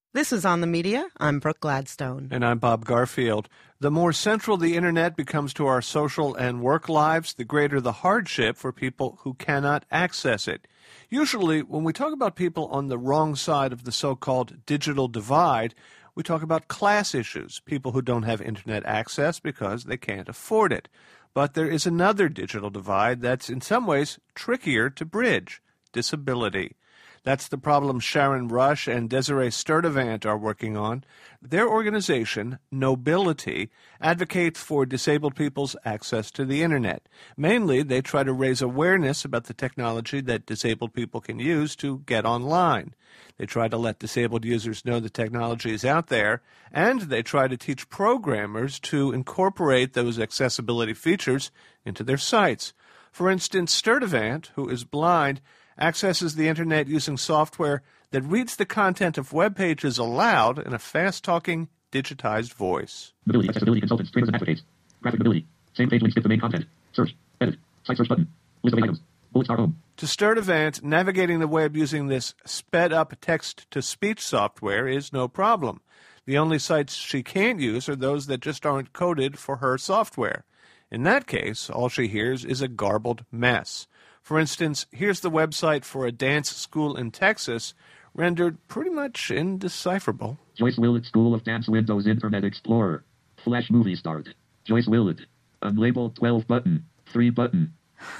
This is On the Media. I'm Brooke Gladstone. And I'm Bob Garfield. The more central the Internet becomes to our social and work lives, the greater the hardship for people who cannot access it. Usually, when we talk about people on the wrong side of the so-called digital divide, we talk about class issues, people who don't have Internet access because they can't afford it. But there is another digital divide that's in some ways trickier to bridge: disability. That's the problem Sharon Rush and Desiree Sturdivant are working on. Their organization, Knowbility, advocates for disabled people's access to the Internet. Mainly, they try to raise awareness about the technology that disabled people can use to get online. They try to let disabled users know the technology is out there, and they try to teach programmers to incorporate those accessibility features into their sites. For instance, Sturdivant, who is blind, accesses the Internet using software that reads the content of web pages aloud in a fast-talking, digitized voice. Accessibility consultants, trainers and advocates. Graphic ability. Same page link, skip the main content. Search. Edit. Site search button. List of items. Bullet star home. To Sturdivant, navigating the web using this sped-up text-to-speech software is no problem. The only sites she can't use are those that just aren't coded for her software. In that case, all she hears is a garbled mess. For instance, here's the website for a dance school in Texas, rendered pretty much indecipherable. Joyce Willett School of Dance Windows Internet Explorer. Flash movie start. Joyce Willett. Unlabeled 12 button. 3 button.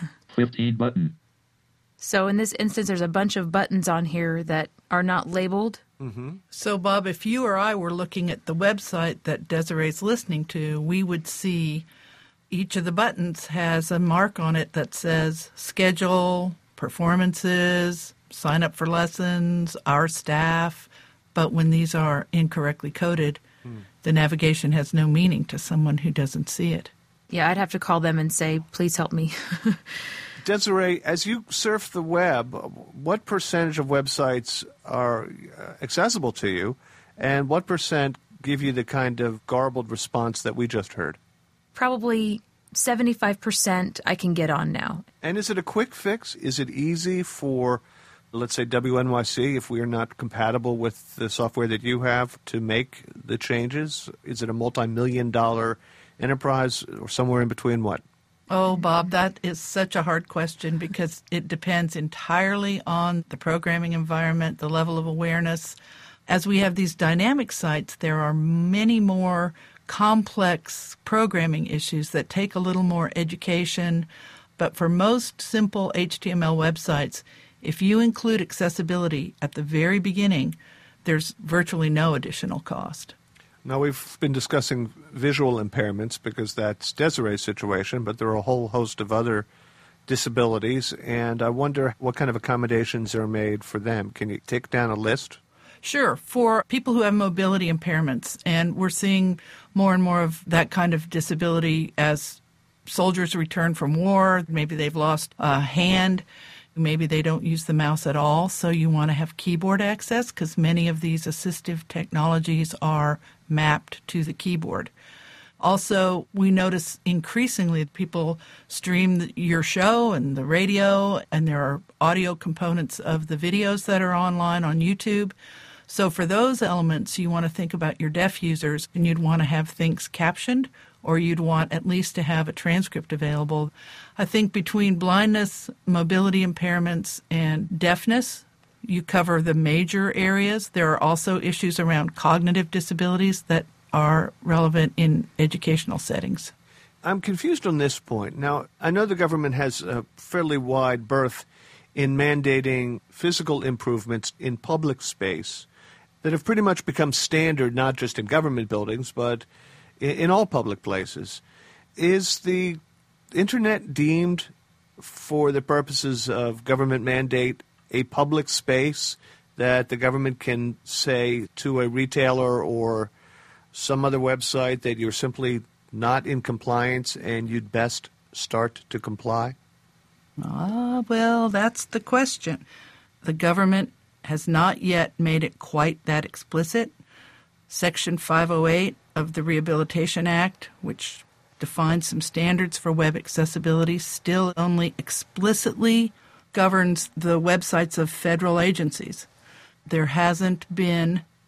15 button. So in this instance, there's a bunch of buttons on here that are not labeled. Mm-hmm. So, Bob, if you or I were looking at the website that Desiree's listening to, we would see each of the buttons has a mark on it that says schedule, performances, sign up for lessons, our staff. But when these are incorrectly coded, the navigation has no meaning to someone who doesn't see it. Yeah, I'd have to call them and say, please help me. Desiree, as you surf the web, what percentage of websites are accessible to you, and what percent give you the kind of garbled response that we just heard? Probably 75% I can get on now. And is it a quick fix? Is it easy for, let's say, WNYC, if we are not compatible with the software that you have, to make the changes? Is it a multi-million-dollar enterprise or somewhere in between? What? Oh, Bob, that is such a hard question because it depends entirely on the programming environment, the level of awareness. As we have these dynamic sites, there are many more complex programming issues that take a little more education. But for most simple HTML websites, if you include accessibility at the very beginning, there's virtually no additional cost. Now, we've been discussing visual impairments because that's Desiree's situation, but there are a whole host of other disabilities, and I wonder what kind of accommodations are made for them. Can you take down a list? Sure. For people who have mobility impairments, and we're seeing more and more of that kind of disability as soldiers return from war. Maybe they've lost a hand. Maybe they don't use the mouse at all, so you want to have keyboard access because many of these assistive technologies are mapped to the keyboard. Also, we notice increasingly people stream your show and the radio, and there are audio components of the videos that are online on YouTube. So for those elements, you want to think about your deaf users, and you'd want to have things captioned, or you'd want at least to have a transcript available. I think between blindness, mobility impairments, and deafness, you cover the major areas. There are also issues around cognitive disabilities that are relevant in educational settings. I'm confused on this point. Now, I know the government has a fairly wide berth in mandating physical improvements in public space that have pretty much become standard, not just in government buildings, but in all public places. Is the Internet deemed, for the purposes of government mandate, a public space that the government can say to a retailer or some other website that you're simply not in compliance and you'd best start to comply? Well, that's the question. The government has not yet made it quite that explicit. Section 508 of the Rehabilitation Act, which defines some standards for web accessibility, still only explicitly governs the websites of federal agencies. There hasn't been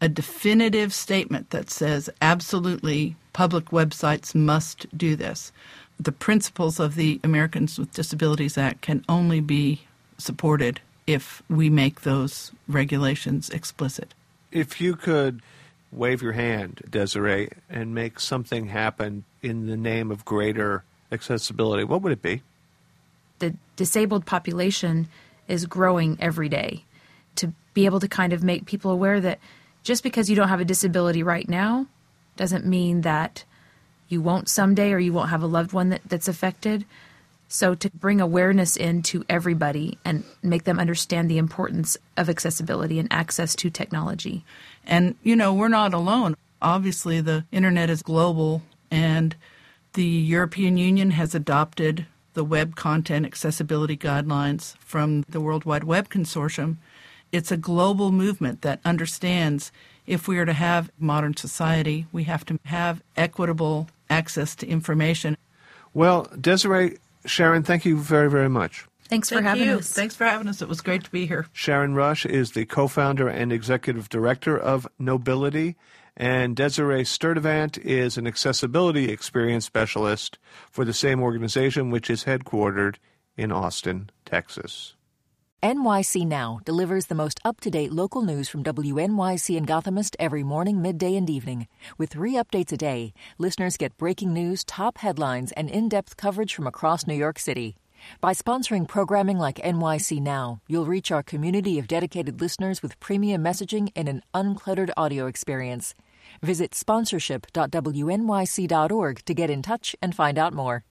a definitive statement that says absolutely public websites must do this. The principles of the Americans with Disabilities Act can only be supported if we make those regulations explicit. If you could wave your hand, Desiree, and make something happen in the name of greater accessibility, what would it be? The disabled population is growing every day. To be able to kind of make people aware that just because you don't have a disability right now doesn't mean that you won't someday or you won't have a loved one that's affected. So to bring awareness into everybody and make them understand the importance of accessibility and access to technology. And, we're not alone. Obviously, the internet is global, and the European Union has adopted the Web Content Accessibility Guidelines from the World Wide Web Consortium. It's a global movement that understands if we are to have modern society, we have to have equitable access to information. Well, Desiree, Sharon, thank you very, very much. Thanks for having us. Thanks for having us. It was great to be here. Sharon Rush is the co-founder and executive director of Knowbility, and Desiree Sturtevant is an accessibility experience specialist for the same organization, which is headquartered in Austin, Texas. NYC Now delivers the most up-to-date local news from WNYC and Gothamist every morning, midday, and evening. With 3 updates a day, listeners get breaking news, top headlines, and in-depth coverage from across New York City. By sponsoring programming like NYC Now, you'll reach our community of dedicated listeners with premium messaging and an uncluttered audio experience. Visit sponsorship.wnyc.org to get in touch and find out more.